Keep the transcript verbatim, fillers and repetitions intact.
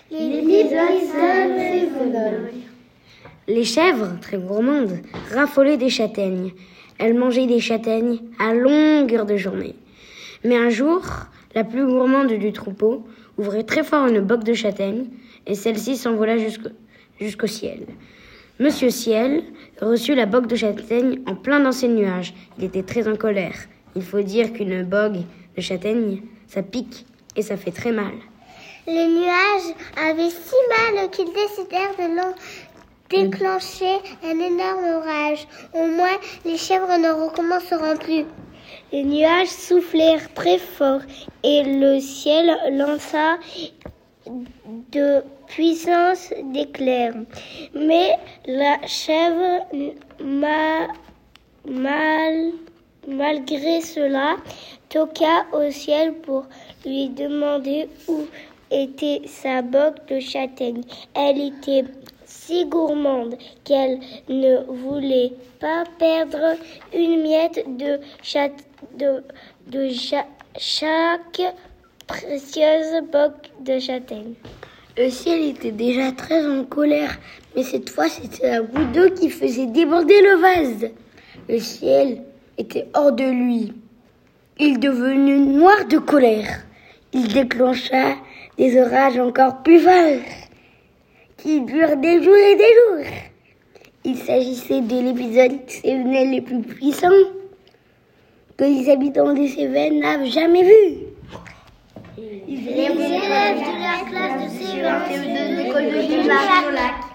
L'épisode cinq. Les chèvres, très gourmandes, raffolaient des châtaignes. Elles mangeaient des châtaignes à longueur de journée. Mais un jour, la plus gourmande du troupeau ouvrit très fort une boque de châtaignes et celle-ci s'envola jusqu'au, jusqu'au ciel. Monsieur Ciel reçut la boque de châtaignes en plein dans ses nuages. Il était très en colère. Il faut dire qu'une bogue de châtaignes, ça pique et ça fait très mal. Les nuages avaient si mal qu'ils décidèrent de l'en déclencher un énorme orage. Au moins, les chèvres ne recommenceront plus. Les nuages soufflèrent très fort et le ciel lança de puissants d'éclairs. Mais la chèvre, ma, mal, malgré cela, toqua au ciel pour lui demander où était sa boque de châtaigne. Elle était si gourmande qu'elle ne voulait pas perdre une miette de, chat, de, de cha, chaque précieuse boque de châtaigne. Le ciel était déjà très en colère, mais cette fois c'était la goutte d'eau qui faisait déborder le vase. Le ciel était hors de lui. Il devenut noir de colère. Il déclencha des orages encore plus forts, qui durent des jours et des jours. Il s'agissait de l'épisode cévenel le plus puissant que les habitants des Cévennes n'avaient jamais vu. Les élèves de la classe de C E un de l'école de Lac